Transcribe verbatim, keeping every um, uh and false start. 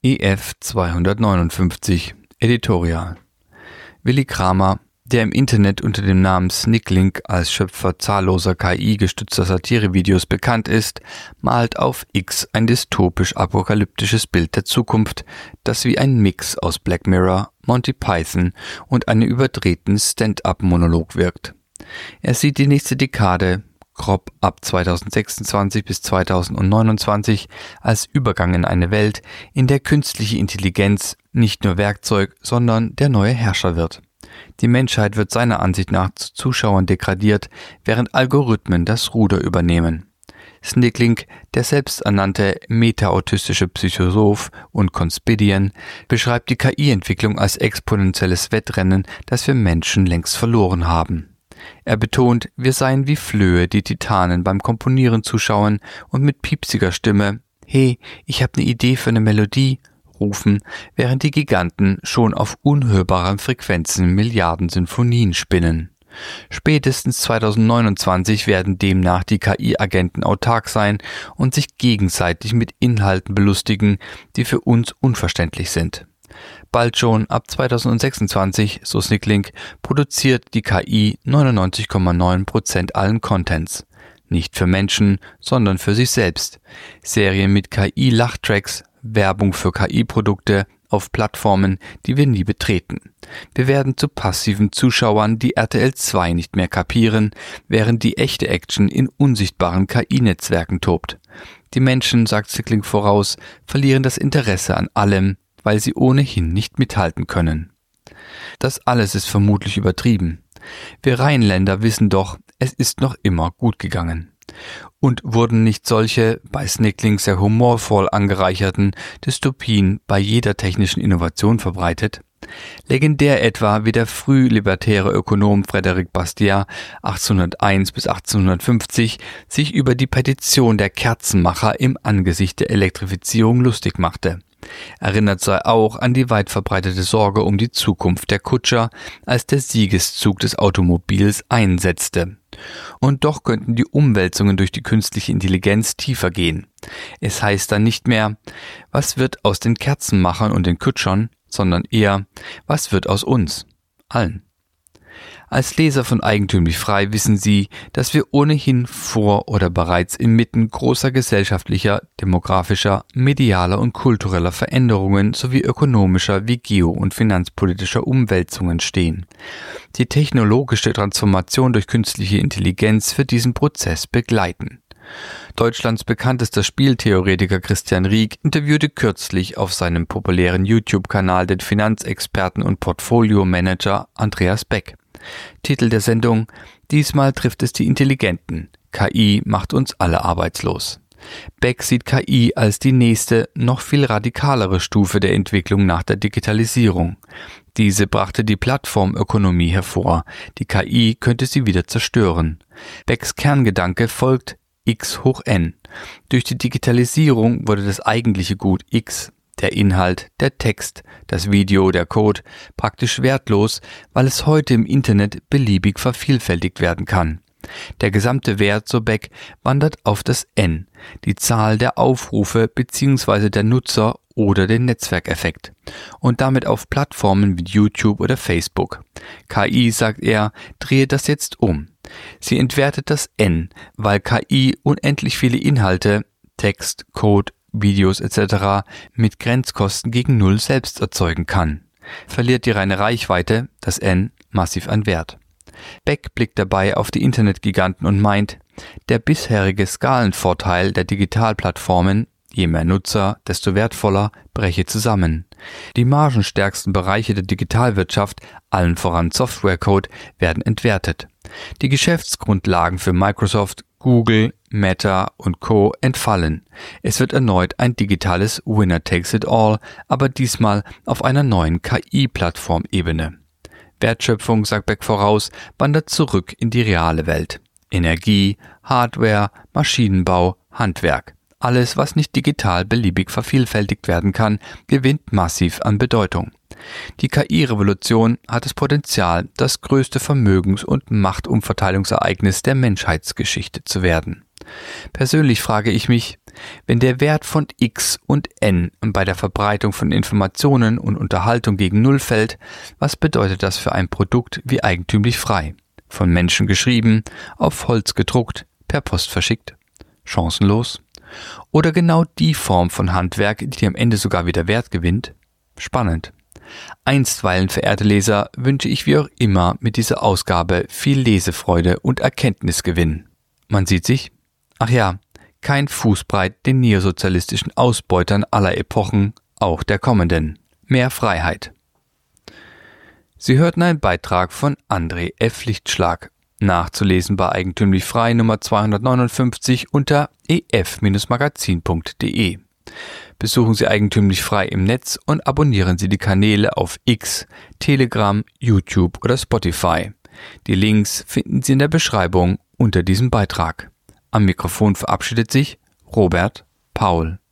E F zweihundertneunundfünfzig Editorial. Willi Kramer, der im Internet unter dem Namen Snickling als Schöpfer zahlloser K I-gestützter Satirevideos bekannt ist, malt auf X ein dystopisch-apokalyptisches Bild der Zukunft, das wie ein Mix aus Black Mirror, Monty Python und einem überdrehten Stand-up-Monolog wirkt. Er sieht die nächste Dekade, grob ab zweitausendsechsundzwanzig bis zweitausendneunundzwanzig, als Übergang in eine Welt, in der künstliche Intelligenz nicht nur Werkzeug, sondern der neue Herrscher wird. Die Menschheit wird seiner Ansicht nach zu Zuschauern degradiert, während Algorithmen das Ruder übernehmen. Snickling, der selbsternannte meta-autistische Psychosoph und Conspidian, beschreibt die K I-Entwicklung als exponentielles Wettrennen, das wir Menschen längst verloren haben. Er betont, wir seien wie Flöhe, die Titanen beim Komponieren zuschauen und mit piepsiger Stimme »Hey, ich habe eine Idee für eine Melodie« rufen, während die Giganten schon auf unhörbaren Frequenzen Milliarden Sinfonien spinnen. Spätestens zweitausendneunundzwanzig werden demnach die K I-Agenten autark sein und sich gegenseitig mit Inhalten belustigen, die für uns unverständlich sind. Bald schon, ab zweitausendsechsundzwanzig, so Snickling, produziert die K I neunundneunzig Komma neun Prozent allen Contents. Nicht für Menschen, sondern für sich selbst. Serien mit K I-Lachtracks, Werbung für K I-Produkte auf Plattformen, die wir nie betreten. Wir werden zu passiven Zuschauern, die R T L zwei nicht mehr kapieren, während die echte Action in unsichtbaren K I-Netzwerken tobt. Die Menschen, sagt Snickling voraus, verlieren das Interesse an allem, weil sie ohnehin nicht mithalten können. Das alles ist vermutlich übertrieben. Wir Rheinländer wissen doch, es ist noch immer gut gegangen. Und wurden nicht solche, bei Snickling sehr humorvoll angereicherten, Dystopien bei jeder technischen Innovation verbreitet? Legendär etwa wie der frühlibertäre Ökonom Frédéric Bastiat achtzehnhunderteins bis achtzehnhundertfünfzig sich über die Petition der Kerzenmacher im Angesicht der Elektrifizierung lustig machte. Erinnert sei auch an die weit verbreitete Sorge um die Zukunft der Kutscher, als der Siegeszug des Automobils einsetzte. Und doch könnten die Umwälzungen durch die künstliche Intelligenz tiefer gehen. Es heißt dann nicht mehr, was wird aus den Kerzenmachern und den Kutschern, sondern eher, was wird aus uns, allen. Als Leser von Eigentümlich Frei wissen Sie, dass wir ohnehin vor oder bereits inmitten großer gesellschaftlicher, demografischer, medialer und kultureller Veränderungen sowie ökonomischer wie geo- und finanzpolitischer Umwälzungen stehen. Die technologische Transformation durch künstliche Intelligenz wird diesen Prozess begleiten. Deutschlands bekanntester Spieltheoretiker Christian Rieck interviewte kürzlich auf seinem populären YouTube-Kanal den Finanzexperten und Portfolio-Manager Andreas Beck. Titel der Sendung: Diesmal trifft es die Intelligenten. K I macht uns alle arbeitslos. Beck sieht K I als die nächste, noch viel radikalere Stufe der Entwicklung nach der Digitalisierung. Diese brachte die Plattformökonomie hervor. Die K I könnte sie wieder zerstören. Becks Kerngedanke folgt X hoch N. Durch die Digitalisierung wurde das eigentliche Gut X, der Inhalt, der Text, das Video, der Code, praktisch wertlos, weil es heute im Internet beliebig vervielfältigt werden kann. Der gesamte Wert, so Beck, wandert auf das N, die Zahl der Aufrufe bzw. der Nutzer oder den Netzwerkeffekt und damit auf Plattformen wie YouTube oder Facebook. K I, sagt er, drehe das jetzt um. Sie entwertet das N, weil K I unendlich viele Inhalte, Text, Code, Videos et cetera mit Grenzkosten gegen Null selbst erzeugen kann. Verliert die reine Reichweite, das N, massiv an Wert. Beck blickt dabei auf die Internetgiganten und meint, der bisherige Skalenvorteil der Digitalplattformen, je mehr Nutzer, desto wertvoller, breche zusammen. Die margenstärksten Bereiche der Digitalwirtschaft, allen voran Softwarecode, werden entwertet. Die Geschäftsgrundlagen für Microsoft, Google, Meta und Co. entfallen. Es wird erneut ein digitales Winner takes it all, aber diesmal auf einer neuen K I-Plattformebene. Wertschöpfung, sagt Beck voraus, wandert zurück in die reale Welt. Energie, Hardware, Maschinenbau, Handwerk. Alles, was nicht digital beliebig vervielfältigt werden kann, gewinnt massiv an Bedeutung. Die K I-Revolution hat das Potenzial, das größte Vermögens- und Machtumverteilungsereignis der Menschheitsgeschichte zu werden. Persönlich frage ich mich, Wenn der Wert von X und N bei der Verbreitung von Informationen und Unterhaltung gegen Null fällt, was bedeutet das für ein Produkt wie Eigentümlich Frei? Von Menschen geschrieben, auf Holz gedruckt, per Post verschickt? Chancenlos? Oder genau die Form von Handwerk, die am Ende sogar wieder Wert gewinnt? Spannend. Einstweilen, verehrte Leser, wünsche ich wie auch immer mit dieser Ausgabe viel Lesefreude und Erkenntnisgewinn. Man sieht sich? Ach ja, kein Fußbreit den neosozialistischen Ausbeutern aller Epochen, auch der kommenden. Mehr Freiheit. Sie hörten einen Beitrag von André F. Lichtschlag, nachzulesen bei Eigentümlich Frei Nummer zweihundertneunundfünfzig unter e f Magazin punkt de. Besuchen Sie Eigentümlich Frei im Netz und abonnieren Sie die Kanäle auf X, Telegram, YouTube oder Spotify. Die Links finden Sie in der Beschreibung unter diesem Beitrag. Am Mikrofon verabschiedet sich Robert Paul.